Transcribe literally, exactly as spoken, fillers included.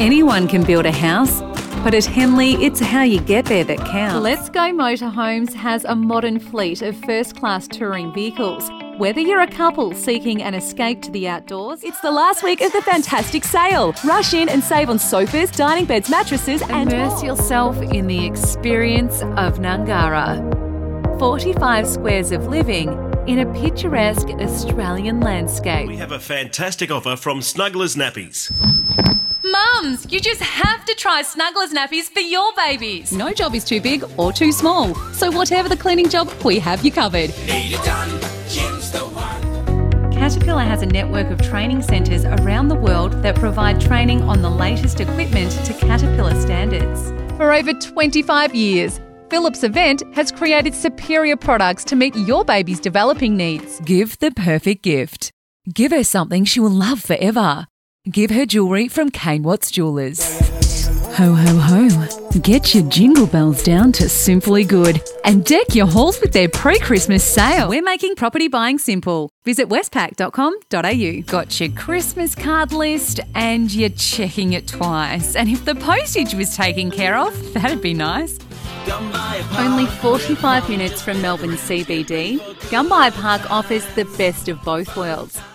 Anyone can build a house, but at Henley, it's how you get there that counts. Let's Go Motorhomes has a modern fleet of first-class touring vehicles. Whether you're a couple seeking an escape to the outdoors, it's the last week of the fantastic sale. Rush in and save on sofas, dining beds, mattresses and immerse yourself in the experience of Ngungurra. forty-five squares of living in a picturesque Australian landscape. We have a fantastic offer from Snugglers Nappies. Mums, you just have to try Snugglers Nappies for your babies. No job is too big or too small, so whatever the cleaning job, we have you covered. Need it done, Jim's the one. Caterpillar has a network of training centres around the world that provide training on the latest equipment to Caterpillar standards. For over twenty-five years, Philips Event has created superior products to meet your baby's developing needs. Give the perfect gift. Give her something she will love forever. Give her jewellery from Kane Watts Jewellers. Ho, ho, ho. Get your jingle bells down to Simply Good and deck your halls with their pre-Christmas sale. We're making property buying simple. Visit westpac dot com dot a u. Got your Christmas card list and you're checking it twice. And if the postage was taken care of, that'd be nice. Only forty-five minutes from Melbourne C B D, Gumbai Park offers the best of both worlds.